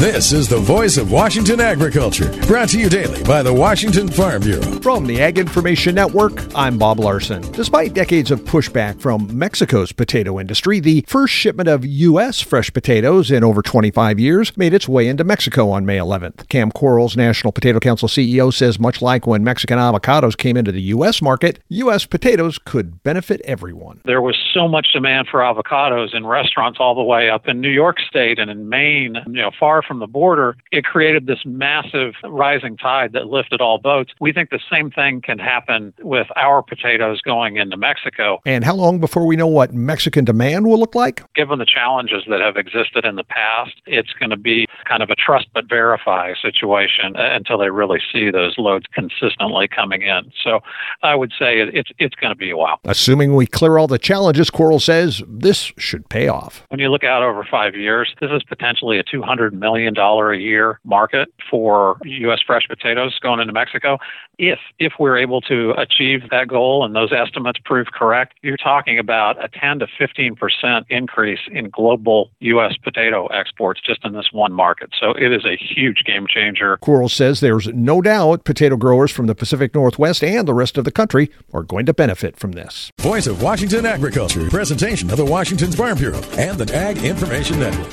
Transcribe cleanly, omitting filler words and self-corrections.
This is the voice of Washington agriculture, brought to you daily by the Washington Farm Bureau. From the Ag Information Network, I'm Bob Larson. Despite decades of pushback from Mexico's potato industry, the first shipment of U.S. fresh potatoes in over 25 years made its way into Mexico on May 11th. Cam Quarles, National Potato Council CEO, says much like when Mexican avocados came into the U.S. market, U.S. potatoes could benefit everyone. There was so much demand for avocados in restaurants all the way up in New York State and in Maine, far from the border. It created this massive rising tide that lifted all boats. We think the same thing can happen with our potatoes going into Mexico. And how long before we know what Mexican demand will look like? Given the challenges that have existed in the past, it's going to be kind of a trust but verify situation until they really see those loads consistently coming in. So I would say it's going to be a while. Assuming we clear all the challenges, Quarles says this should pay off. When you look out over 5 years, this is potentially a $200 million a year market for U.S. fresh potatoes going into Mexico. If we're able to achieve that goal and those estimates prove correct, you're talking about a 10 to 15% increase in global U.S. potato exports just in this one market. So it is a huge game changer. Quarles says there's no doubt potato growers from the Pacific Northwest and the rest of the country are going to benefit from this. Voice of Washington agriculture, presentation of the Washington Farm Bureau and the Ag Information Network.